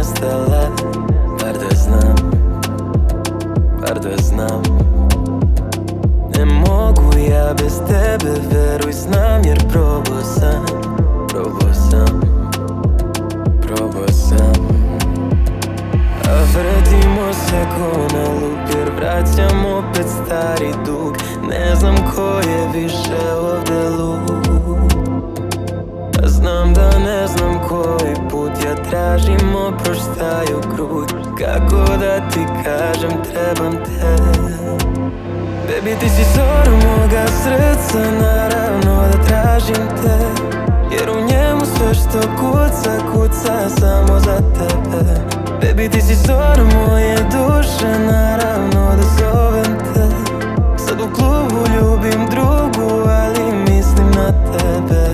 nestala. Bar da znam, bar da znam. Ne mogu ja bez tebe, veruj, znam, jer probao sam, probao sam, probao sam. A vrtimo se ko na lup, jer vraćam opet stari dug. Ne znam ko je više ovde lud. A znam da ne znam koji put ja tražim oproštaju krug. Kako da ti kažem, trebam te. Baby, ti si zora moga srca, naravno da tražim te. Jer u njemu sve što kuca, kuca samo za tebe. Baby, ti si zora moje duše, naravno da zovem te. Sad u klubu ljubim drugu, ali mislim na tebe.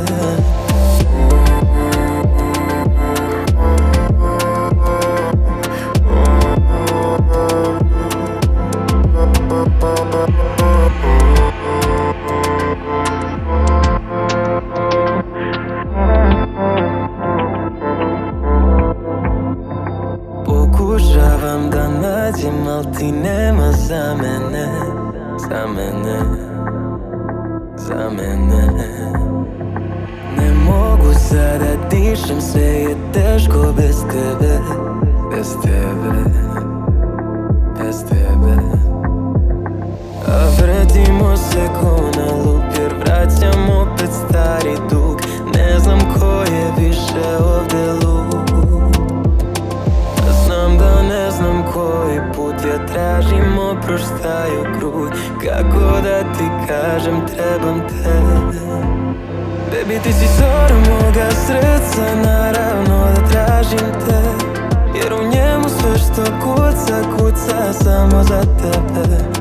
Pokušavam da nađem, al ti nema za mene, za mene, za mene. Ne mogu sada dišem, sve je teško bez tebe, bez tebe, bez tebe. A vrtimo se ko na lup, jer vraćam opet stari dug. Ne znam ko je više ovde lud. Znam da ne znam koji put ja tražim oproštaju krug. Kako da ti kažem, trebam te. Baby, ti si zora moga srca, naravno da tražim te. Jer u njemu sve što kuca, kuca samo za tebe.